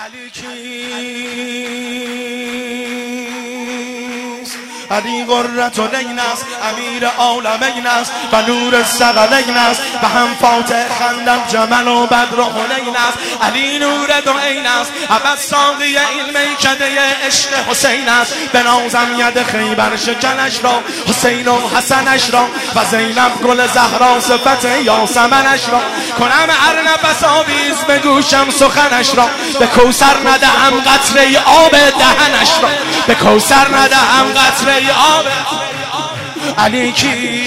علی کیست؟ علی قرة العین است، امیر عالمین است و نور الثقلین است و هم فاتح خندق جمل و بدر و حنین است. علی نور دو عین است، ابد ساقی این میکده عشق حسین است. بنازم ید خیبر شکنش را، حسین و حسنش را و زینب گل زهرا صفت یاسمنش را. کنم هر نفس آویز به گوشم سخنش را، به کوثر ندهم قطره آب دهنش را، به کوثر ندهم قطره آب. علی کی؟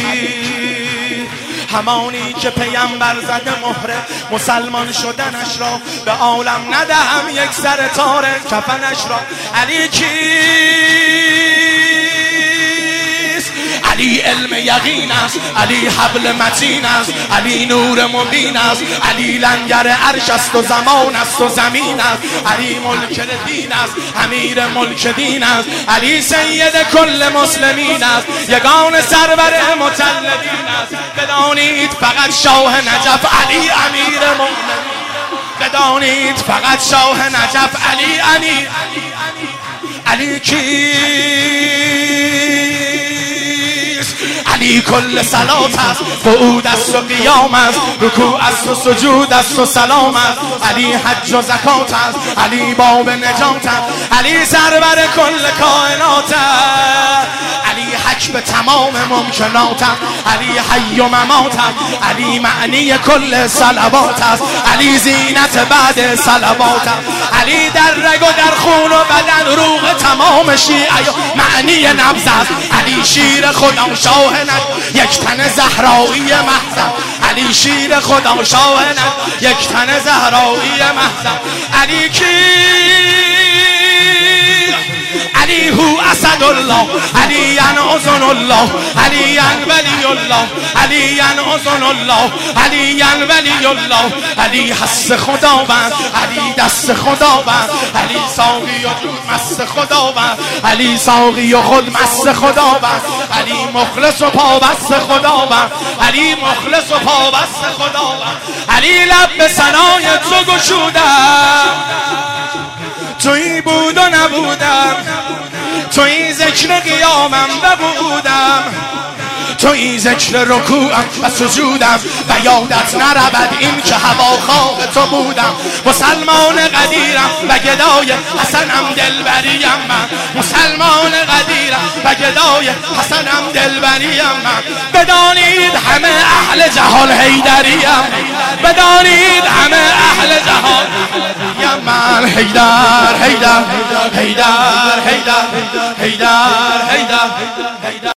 همانی که پیامبر زده مهر مسلمان شدنش را، به عالم ندهم یک سر تار کفنش را. علی کیست؟ علی علم یقین است، علی حبل متین است، علی نور مبین است، علی لنگر عرش است و زمان است و زمین است، علی ملک دین است، امیر ملک دین است، علی سید کل مسلمین است، یگان سرور مطلبین است. بدانید فقط شاه نجف علی امیر مومنین، بدانید فقط شاه نجف علی امیر. علی کیست؟ علی کل صلات است، قعود است و قیام است، رکوع است و سجود است و سلام است، علی حج و زکات است، علی باب نجات است، علی سرور کل کائنات است، علی حج به تمام ممکنات است، علی حی و ممات است، علی معنی کل صلوات است، علی زینت بعد صلوات است، علی در رگ و در خون و بدن روح تمام شیعه معنی نبض است، علی شیر خدا شاه یک تن زهرایی محض، علی شیر خدا شاه یک تن زهرایی محض. علی کی؟ علی هو اسد الله، علی اذن الله، علی ولی الله، علی اذن الله، علی ولی الله، علی حس خداوند، علی دست خداوند، علی ساقی و جود مست خداوند، علی ساقی و خود مست خداوند، علی مخلص و پابست خداوند، علی مخلص و پابست خداوند. علی لب به ثنای تو گشودم، تویی بود و نبودم، تویی ذکر قیامم ببودم، تویی ذکر رکوعم و سجودم و یادت نرود این که هواخواه تو بودم. مسلمان قدیرم و گدای حسنم دلبریم من، مسلمان قدیرم و گدای حسنم دلبریم من. بدانید همه اهل جهان حیدریم، بدانید همه اهل جهان من. حیدر حیدر حیدر حیدر حیدر حیدر.